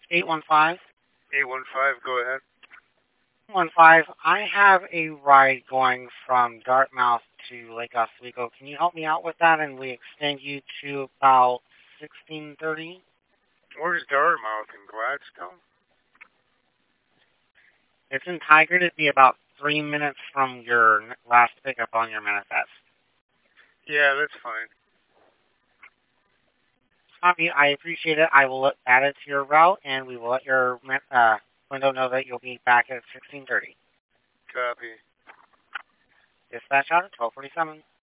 815. 815, go ahead. 815, I have a ride going from Dartmouth to Lake Oswego. Can you help me out with that? And we extend you to about 1630. Where's Dartmouth in Gladstone? It's in Tigard. It'd be about 3 minutes from your last pickup on your manifest. Yeah, that's fine. Copy. I appreciate it. I will add it to your route, and we will let your window know that you'll be back at 1630. Copy. Dispatch out at 1247.